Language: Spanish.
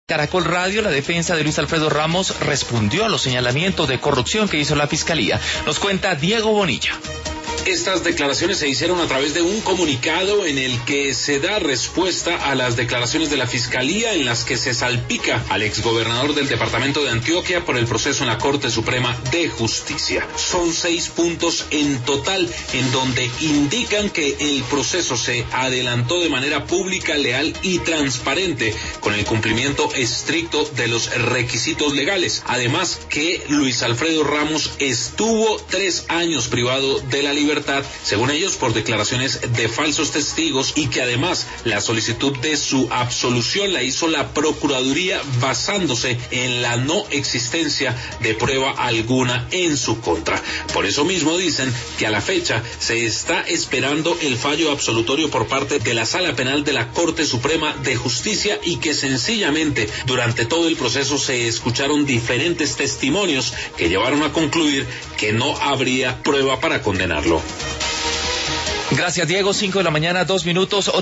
Caracol Radio, la defensa de Luis Alfredo Ramos respondió a los señalamientos de corrupción que hizo la Fiscalía. Nos cuenta Diego Bonilla. Estas declaraciones se hicieron a través de un comunicado en el que se da respuesta a las declaraciones de la Fiscalía en las que se salpica al exgobernador del departamento de Antioquia por el proceso en la Corte Suprema de Justicia. Son 6 puntos en total en donde indican que el proceso se adelantó de manera pública, leal y transparente con el cumplimiento estricto de los requisitos legales. Además que Luis Alfredo Ramos estuvo 3 años privado de la libertad, según ellos, por declaraciones de falsos testigos, y que además la solicitud de su absolución la hizo la Procuraduría basándose en la no existencia de prueba alguna en su contra. Por eso mismo dicen que a la fecha se está esperando el fallo absolutorio por parte de la Sala Penal de la Corte Suprema de Justicia, y que sencillamente durante todo el proceso se escucharon diferentes testimonios que llevaron a concluir que no habría prueba para condenarlo. Gracias, Diego. 5 de la mañana, 2 minutos.